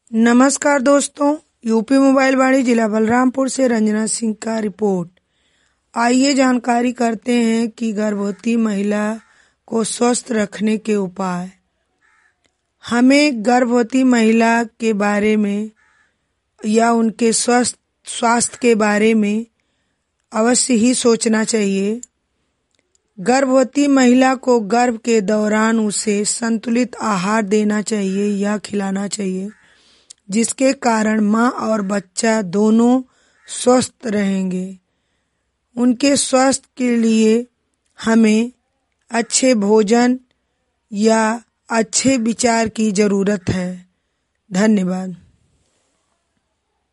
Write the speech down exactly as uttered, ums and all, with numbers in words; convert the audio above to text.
नमस्कार दोस्तों, UP mobile वाणी जिला बलरामपुर से रंजना सिंह का रिपोर्ट। आइए जानकारी करते हैं कि गर्भवती महिला को स्वस्थ रखने के उपाय। हमें गर्भवती महिला के बारे में या उनके स्वस्थ स्वास्थ्य के बारे में अवश्य ही सोचना चाहिए। गर्भवती महिला को गर्भ के दौरान उसे संतुलित आहार देना चाहिए या खिलाना चाहिए, जिसके कारण माँ और बच्चा दोनों स्वस्थ रहेंगे। उनके स्वास्थ्य के लिए हमें अच्छे भोजन या अच्छे विचार की जरूरत है। धन्यवाद।